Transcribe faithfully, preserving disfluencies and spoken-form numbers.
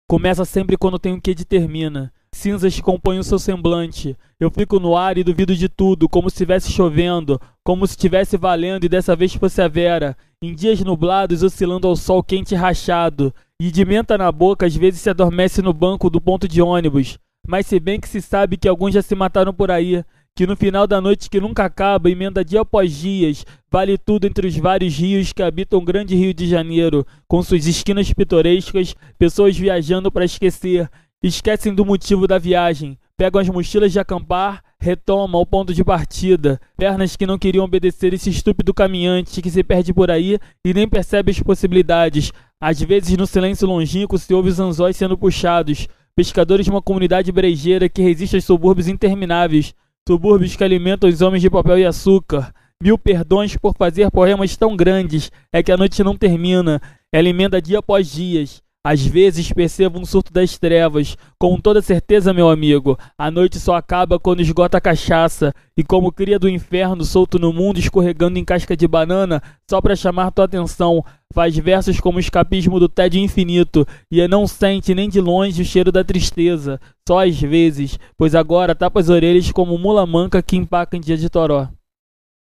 Começa sempre quando tem um que determina. Cinzas compõem o seu semblante. Eu fico no ar e duvido de tudo, como se estivesse chovendo, como se estivesse valendo e dessa vez fosse a Vera. Em dias nublados, oscilando ao sol quente e rachado. E de menta na boca, às vezes se adormece no banco do ponto de ônibus. Mas se bem que se sabe que alguns já se mataram por aí, que no final da noite que nunca acaba, emenda dia após dias, vale tudo entre os vários rios que habitam o grande Rio de Janeiro, com suas esquinas pitorescas, pessoas viajando para esquecer, esquecem do motivo da viagem, pegam as mochilas de acampar, retomam ao ponto de partida, pernas que não queriam obedecer esse estúpido caminhante que se perde por aí e nem percebe as possibilidades. Às vezes no silêncio longínquo se ouve os anzóis sendo puxados, pescadores de uma comunidade brejeira que resiste aos subúrbios intermináveis, subúrbios que alimentam os homens de papel e açúcar. Mil perdões por fazer poemas tão grandes, é que a noite não termina, ela emenda dia após dias. Às vezes percebo um surto das trevas, com toda certeza, meu amigo, a noite só acaba quando esgota a cachaça, e como cria do inferno solto no mundo escorregando em casca de banana, só pra chamar tua atenção, faz versos como o escapismo do tédio infinito, e não sente nem de longe o cheiro da tristeza, só às vezes, pois agora tapa as orelhas como mula manca que empaca em dia de toró.